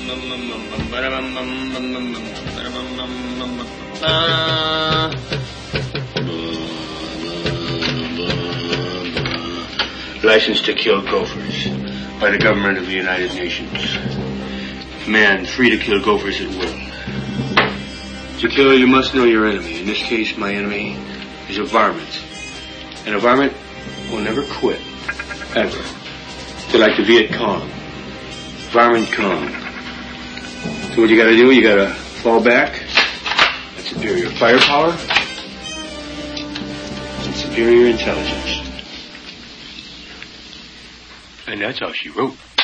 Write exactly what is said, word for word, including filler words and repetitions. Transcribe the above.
Licensed to kill gophers by the government of the United Nations. Man free to kill gophers at will. To kill, you must know your enemy. In this case, my enemy is a varmint. And a varmint will never quit. Ever. They're like the Viet Cong. Varmint Cong. So what you gotta do, you gotta fall back. That's superior firepower. And superior intelligence. And that's all she wrote.